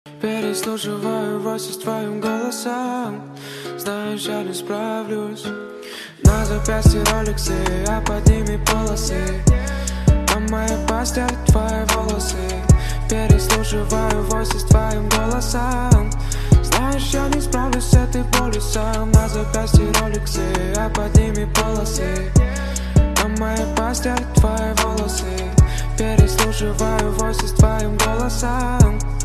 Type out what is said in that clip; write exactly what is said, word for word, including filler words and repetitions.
Переслушиваю voices с твоим голосом. Знаешь, я не справлюсь. На запястье роликсы, а под ними полосы. На моей постель твои волосы. Переслушиваю voices с твоим голосом. Знаешь, я не справлюсь с этой болью сам. На запястье роликсы, а под ними полосы. На моей постель твои волосы. Переслушиваю voices с твоим голосом.